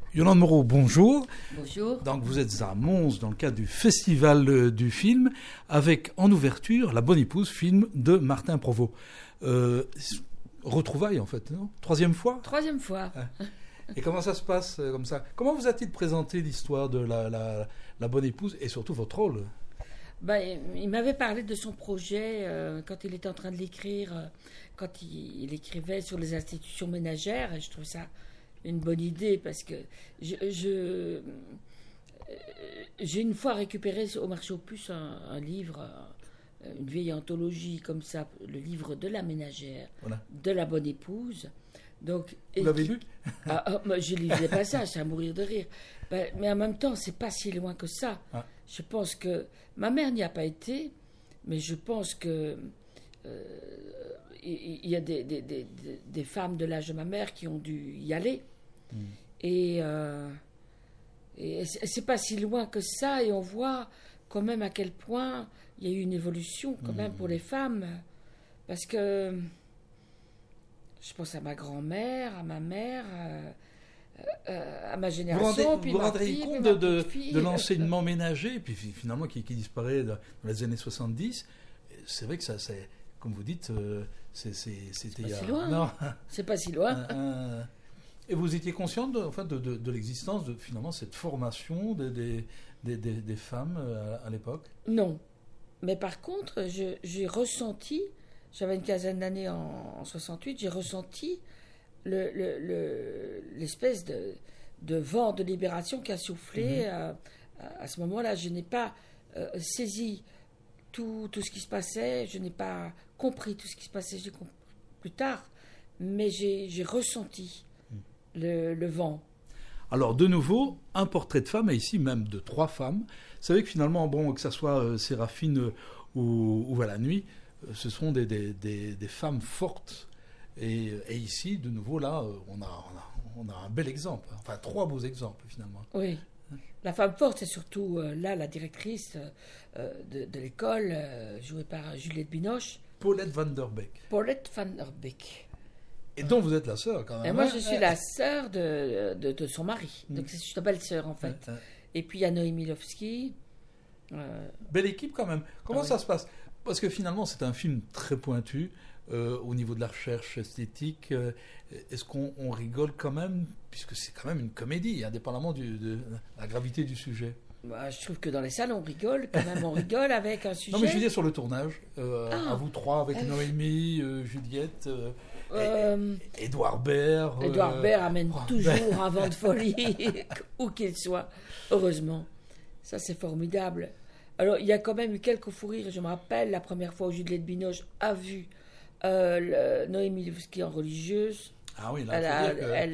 Yolande Moreau, bonjour. Bonjour. Donc vous êtes à Mons dans le cadre du Festival du film, avec en ouverture La Bonne Épouse, film de Martin Provost. Retrouvailles en fait, non ? Troisième fois ? Troisième fois. Et comment ça se passe comme ça ? Comment vous a-t-il présenté l'histoire de la Bonne Épouse et surtout votre rôle ? Il m'avait parlé de son projet quand il était en train de l'écrire, quand il écrivait sur les institutions ménagères, et je trouve ça une bonne idée parce que j'ai une fois récupéré au marché aux puces un livre, une vieille anthologie comme ça, le livre de la ménagère, voilà, de la Bonne Épouse. Donc, vous l'avez lu ? Je lisais pas ça, c'est à mourir de rire. Mais en même temps, c'est pas si loin que ça. Ah. Je pense que ma mère n'y a pas été, mais je pense que il y a des femmes de l'âge de ma mère qui ont dû y aller. Et c'est pas si loin que ça, et on voit quand même à quel point il y a eu une évolution quand même pour les femmes, parce que je pense à ma grand-mère, à ma mère, à ma génération. Vous vous rendez compte de l'enseignement ménager, et puis finalement qui disparaît dans les années 70. C'est vrai que ça, c'est, comme vous dites, c'était pas si loin. Non. C'est pas si loin. Et vous étiez consciente de l'existence de finalement cette formation des femmes à l'époque ? Non. Mais par contre, j'ai ressenti, j'avais une quinzaine d'années en 68, j'ai ressenti l'espèce de vent de libération qui a soufflé à ce moment-là. Je n'ai pas saisi tout ce qui se passait, je n'ai pas compris tout ce qui se passait, j'ai compris plus tard, mais j'ai ressenti le vent. Alors de nouveau, un portrait de femme, et ici même de 3 femmes. Vous savez que finalement, que ça soit Séraphine ou à la nuit, ce sont des femmes fortes. Et ici, de nouveau, là, on a un bel exemple. Enfin, 3 beaux exemples, finalement. Oui. La femme forte, c'est surtout, là, la directrice de l'école, jouée par Juliette Binoche. Paulette Van Der Beek. Paulette Van Der Beek. Et dont vous êtes la sœur, quand même. Et moi, je suis la sœur de son mari. Donc, je suis sa belle-sœur, en fait. Et puis, il y a Noémie Lovski. Belle équipe, quand même. Comment ça se passe ? Parce que finalement, c'est un film très pointu au niveau de la recherche esthétique. Est-ce qu'on rigole quand même ? Puisque c'est quand même une comédie, indépendamment de la gravité du sujet. Je trouve que dans les salles, on rigole. Quand même, on rigole avec un sujet. Non, mais je disais sur le tournage. À vous 3, avec Noémie, Juliette... Édouard Baird. Édouard Baird amène toujours un vent de folie, où qu'il soit, heureusement. Ça, c'est formidable. Alors, il y a quand même eu quelques fous rires. Je me rappelle la première fois où Juliette Binoche a vu Noémie Lovski en religieuse. Ah oui, là,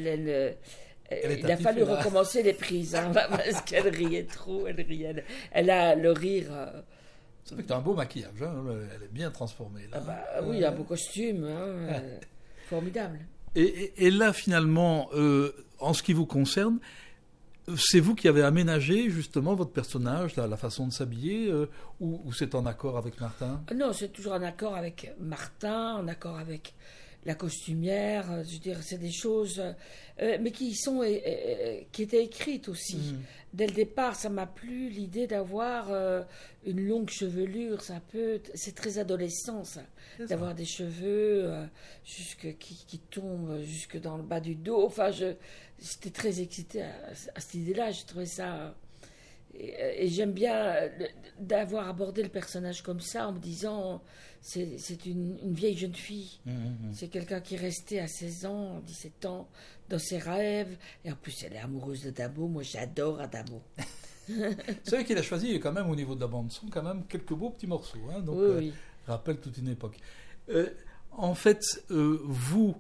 il a fallu recommencer les prises, parce qu'elle riait trop. Elle a le rire... C'est vrai que tu as un beau maquillage, hein, elle est bien transformée. Là. Oui, un beau costume, formidable. Et là, finalement, en ce qui vous concerne, c'est vous qui avez aménagé justement votre personnage, la façon de s'habiller, ou c'est en accord avec Martin ? Non, c'est toujours en accord avec Martin, en accord avec la costumière. Je veux dire, c'est des choses, mais qui étaient écrites aussi. Dès le départ, ça m'a plu l'idée d'avoir une longue chevelure. C'est très adolescent, ça, d'avoir des cheveux qui tombent jusque dans le bas du dos. Enfin, j'étais très excitée à cette idée-là. J'ai trouvé ça, et j'aime bien d'avoir abordé le personnage comme ça, en me disant c'est une vieille jeune fille. C'est quelqu'un qui est resté à 16 ans, 17 ans, dans ses rêves, et en plus elle est amoureuse de Dabo. Moi, j'adore Adamo. C'est vrai qu'il a choisi quand même, au niveau de la bande son, quand même quelques beaux petits morceaux, hein, donc oui. Rappelle toute une époque. En fait, vous,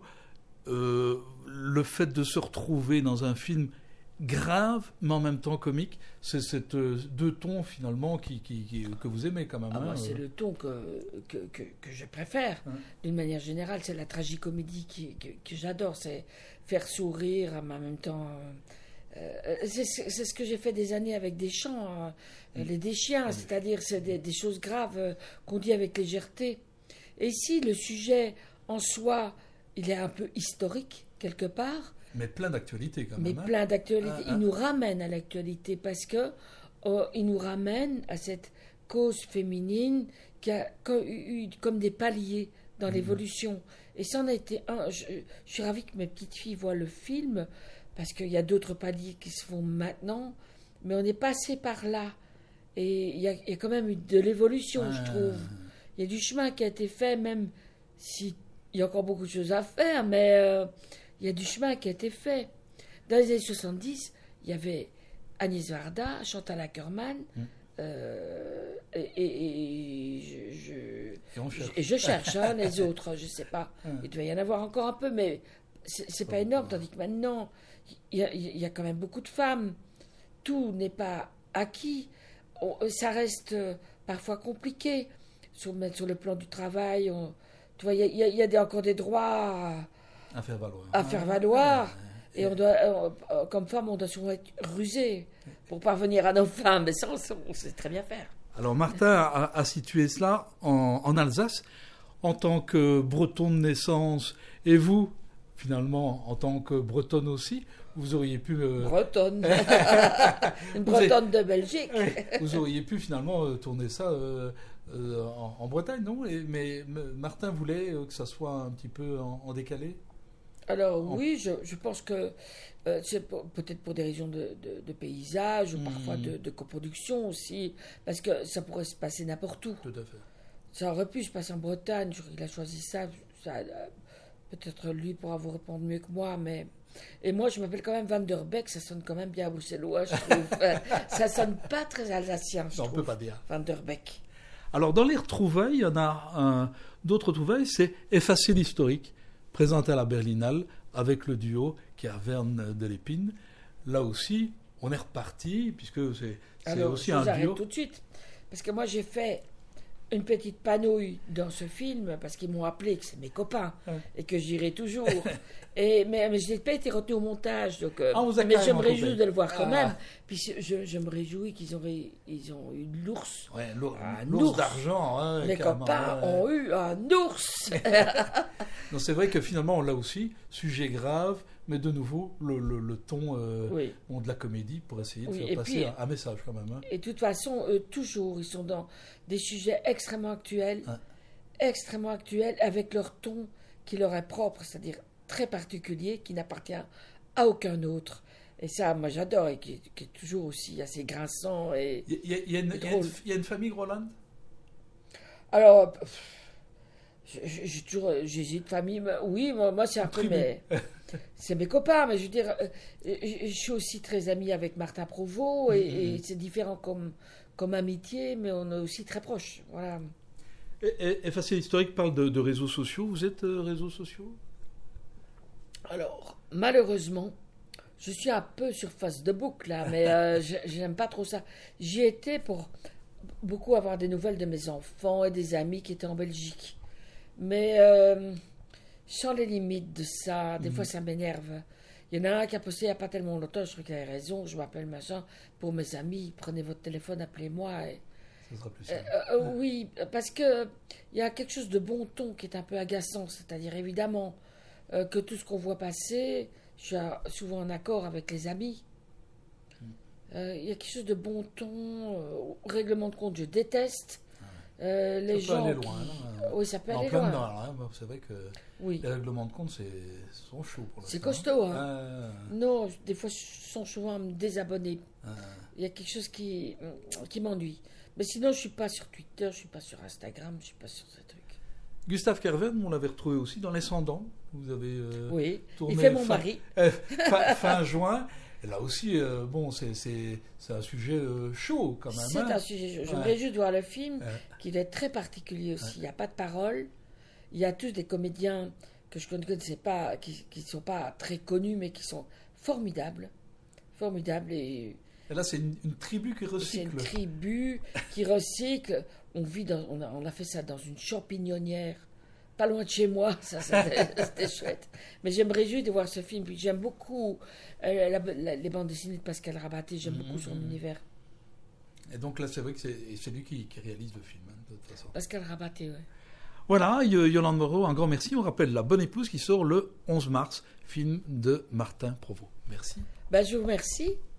le fait de se retrouver dans un film grave, mais en même temps comique, c'est ces 2 tons finalement que vous aimez quand même. Moi, c'est le ton que je préfère. D'une manière générale, c'est la tragicomédie que j'adore. C'est faire sourire, mais en même temps... c'est ce que j'ai fait des années avec des chants, les Deschiens, c'est-à-dire c'est des choses graves qu'on dit avec légèreté. Et ici, le sujet en soi, il est un peu historique quelque part, Mais plein d'actualités quand Mais même. plein d'actualités. Il nous ramène à l'actualité parce que il nous ramène à cette cause féminine qui a eu comme des paliers dans l'évolution. Et ça en a été un. Je suis ravie que mes petites filles voient le film parce qu'il y a d'autres paliers qui se font maintenant, mais on est passé par là. Et il y a quand même eu de l'évolution, je trouve. Il y a du chemin qui a été fait, même s'il y a encore beaucoup de choses à faire, mais il y a du chemin qui a été fait. Dans les années 70, il y avait Agnès Varda, Chantal Akerman, je cherche les autres, je ne sais pas. Il doit y en avoir encore un peu, mais c'est pas énorme, tandis que maintenant, il y a quand même beaucoup de femmes. Tout n'est pas acquis. Ça reste parfois compliqué, sur le plan du travail. Tu vois, il y a encore des droits à faire valoir. Et on doit, comme femme, on doit souvent être rusé pour parvenir à nos femmes. Mais ça, on sait très bien faire. Alors, Martin a situé cela en Alsace, en tant que breton de naissance. Et vous, finalement, en tant que bretonne aussi, vous auriez pu... Bretonne. Une bretonne de Belgique. Vous auriez pu finalement tourner ça en Bretagne, non? Mais Martin voulait que ça soit un petit peu en décalé. Alors oui, je pense que c'est peut-être pour des raisons de paysage ou parfois de coproduction aussi, parce que ça pourrait se passer n'importe où. Tout à fait. Ça aurait pu se passer en Bretagne, il a choisi ça peut-être lui pourra vous répondre mieux que moi, mais... Et moi, je m'appelle quand même Van der Beek, ça sonne quand même bien bruxellois, je trouve. Ça sonne pas très alsacien, je trouve. On ne peut pas dire. Van der Beek. Alors, dans les retrouvailles, il y en a d'autres retrouvailles, c'est Effacer l'historique, présenté à la Berlinale avec le duo qui est à Verne de l'Épine. Là aussi, on est reparti, puisque c'est aussi un duo. Alors, je vous arrête tout de suite, parce que moi, j'ai fait une petite panouille dans ce film, parce qu'ils m'ont appelé que c'est mes copains, et que j'irai toujours. Mais je n'ai pas été retenu au montage, donc, mais je me réjouis de le voir quand même. Puis je me réjouis qu'ils ont eu l'ours. Ouais, l'ours d'argent. Les copains ont eu un ours. Non, c'est vrai que finalement, là aussi, sujet grave, mais de nouveau, le ton de la comédie pour essayer de faire passer un message quand même. Et de toute façon, toujours, ils sont dans des sujets extrêmement actuels, avec leur ton qui leur est propre, c'est-à-dire très particulier, qui n'appartient à aucun autre. Et ça, moi, j'adore, et qui est toujours aussi assez grinçant et drôle. Il y a une famille Groland? Alors, j'hésite, famille, oui, moi, c'est un peu c'est mes copains, mais je veux dire, je suis aussi très amie avec Martin Provost, et c'est différent comme amitié, mais on est aussi très proches, voilà. Effacer l'historique parle de réseaux sociaux. Vous êtes réseaux sociaux? Alors, malheureusement, je suis un peu sur Facebook, là, mais j'aime pas trop ça. J'y étais pour beaucoup avoir des nouvelles de mes enfants et des amis qui étaient en Belgique. Mais sans les limites de ça, des fois ça m'énerve. Il y en a un qui a posté il n'y a pas tellement longtemps, je trouve qu'il avait raison, je m'appelle machin, pour mes amis, prenez votre téléphone, appelez-moi. Ça sera plus simple. Oui, parce que il y a quelque chose de bon ton qui est un peu agaçant, c'est-à-dire évidemment que tout ce qu'on voit passer, je suis souvent en accord avec les amis. Il y a quelque chose de bon ton, règlement de compte, je déteste. Les ça peut gens aller loin. Oui, ça peut aller loin. loin. C'est vrai que les règlements de compte sont chauds pour l'instant. C'est costaud. Non, des fois, je sens souvent à me désabonner. Il y a quelque chose qui m'ennuie. Mais sinon, je ne suis pas sur Twitter, je ne suis pas sur Instagram, je ne suis pas sur ces trucs. Gustave Kerven, on l'avait retrouvé aussi dans Les Cendants. Vous avez tourné il fait mon mari. Fin juin. Et là aussi, c'est un sujet chaud quand même. C'est un sujet chaud. Je me réjouis de voir le film, qui est très particulier aussi. Il n'y a pas de parole. Il y a tous des comédiens que je ne connaissais pas, qui ne sont pas très connus, mais qui sont formidables. Formidables. Et là, c'est une tribu qui recycle. C'est une tribu qui recycle. On a fait ça dans une champignonnière, pas loin de chez moi. Ça, c'était chouette. Mais je me réjouis de voir ce film. Puis j'aime beaucoup les bandes dessinées de Pascal Rabaté. J'aime beaucoup son univers. Et donc là, c'est vrai que c'est lui qui réalise le film, de toute façon. Pascal Rabaté, oui. Voilà, Yolande Moreau, un grand merci. On rappelle La Bonne Épouse qui sort le 11 mars, film de Martin Provost. Merci. Je vous remercie.